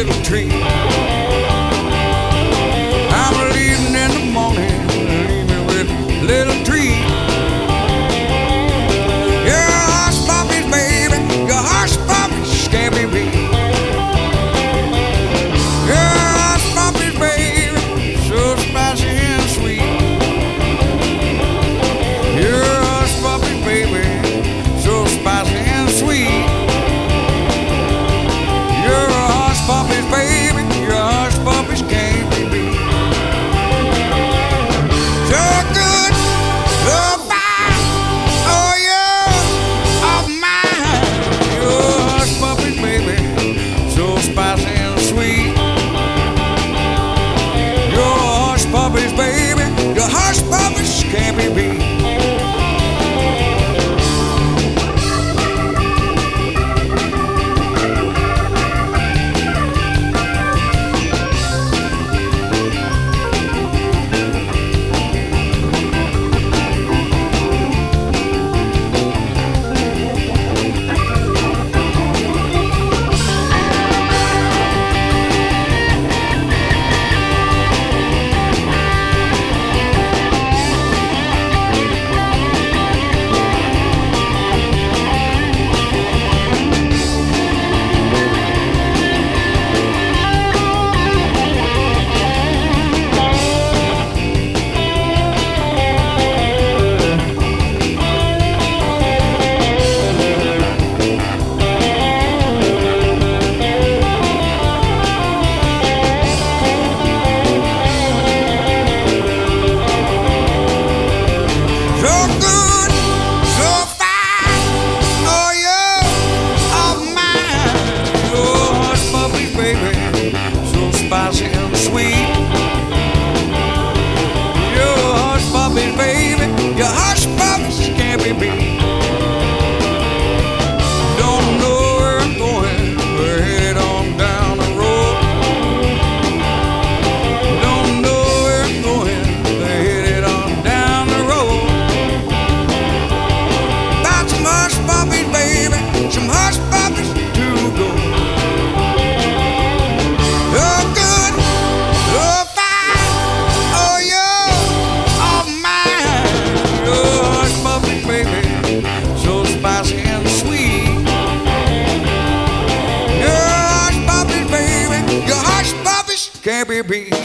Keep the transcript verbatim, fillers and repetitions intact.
little treat. I'm leaving in the morning, leave me with a little treat. Your hush puppies, baby, your hush puppies can't be beat. Your hush puppies, baby, so spicy and sweet. Your hush puppies, baby, so spicy and sweet. Your hush puppies, baby, your hush puppies can't be beat. So good, so fine, oh yeah, of mine. Your hush puppies, baby, so spicy and sweet. Your hush puppies, baby, your hush puppies can't be beat. So good, so fine, oh yeah, of mine. Your hush puppies, baby, so spicy and sweet. Your hush puppies, baby, your hush puppies can't be beat. Don't know where I'm going, we're headed on down the road. Don't know where I'm going, we're headed on down the road. Got some hush puppies, baby, some hush puppies to go. So good, so fine, oh yeah, of mine. Your hush puppies, baby, so spicy and sweet. Your hush puppies, baby, your hush puppies can't be beat.